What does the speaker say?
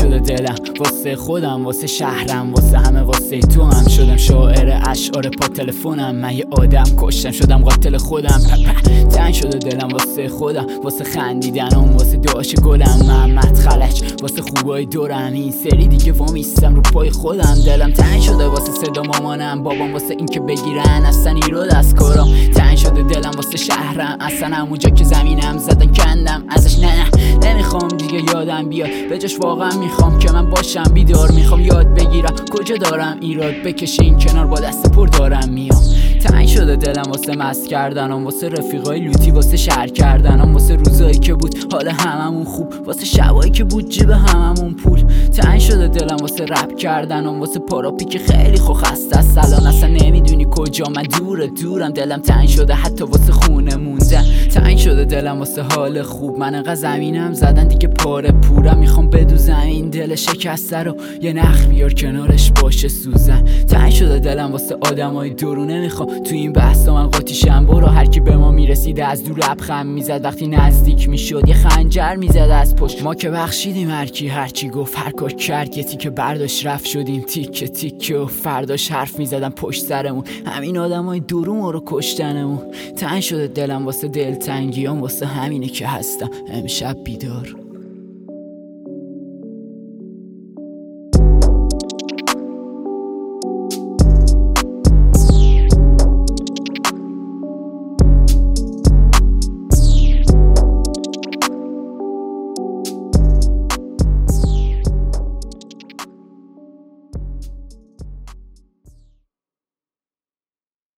شده دلم واسه خودم، واسه شهرم، واسه همه، واسه تو هم شدم شاعر اشعار پا تلفنم. من یه آدم کشتم شدم قاتل خودم. تنگ شده دلم واسه خودم، واسه خندیدنم، واسه داش گلم. محمد خلج واسه خوبای دورم، این سری دیگه وامیستم رو پای خودم. دلم تنگ شده واسه صدا مامانم بابام، واسه این که بگیرن اصلا ایراد از کارم. تنگ شده دلم واسه شهرم، اصلا همونجا که زمینم زدن کندم ازش. نه نمیخوام دیگه یادم بیاد، به جاش واقعا میخوام که من باشم بیدار. میخوام یاد بگیرم کجا دارم ایراد بکشین کنار، با دست پر دارم میام. تنگ شده دلم واسه مست کردنم، واسه رفیقای لوتی، واسه شهر کردنم، واسه روزایی که بود حال هممون خوب، واسه شبایی که بود جیب هممون پول. تنگ شده دلم واسه رپ کردنم، واسه پاراپی که خیلی خسته است الان، اصلا نمیدونی کجا من دورم. دلم تنگ شده حتی واسه خونه موندن. تنگ شده دلم واسه حال خوب، من انقدر زمینم زدن دیگه پاره پورم. میخوام بدوزم این دل شکسته رو، یه نخ بیار کنارش باشه سوزن. تنگ شده دلم واسه آدمای دورو، نمیخوام تو این بحثا من قاطیشم. برو هر کی به ما میرسید از دور لبخند میزد، وقتی نزدیک میشد یه خنجر میزد از پشت. ما که بخشیدیم هر کی هر چی گفت، هر کار کرد یه تیکه برداشت رفت، شدیم تیکه تیکه و فرداش حرف میزدن پشت سرمون. همین آدمای دورو ما رو کشتنمون. تنگ شده دلم واسه دلتنگیام، واسه همینه که هستم امشب بیدار.